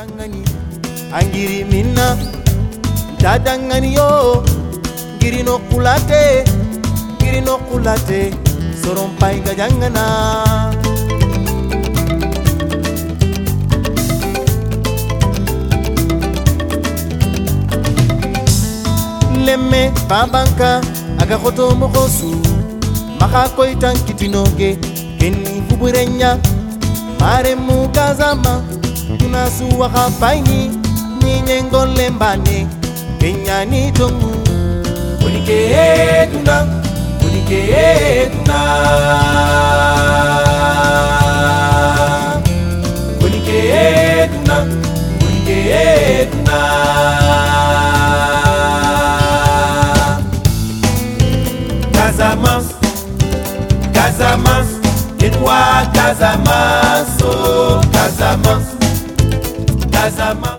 Tadangani, angiri minna, tadangani yo, giri no kulate, sorompai gajangana. Lemme babanka, aga koto mokosu, maka koitan kitinoge, keni fuburenya, mare mukazama. Tunasu wakapaini ninyengo lembane kenyani tongu Unike tuna Unike tuna Unike tuna Unike tuna Casamance Casamance Edouard Casamance oh Casamance Casamance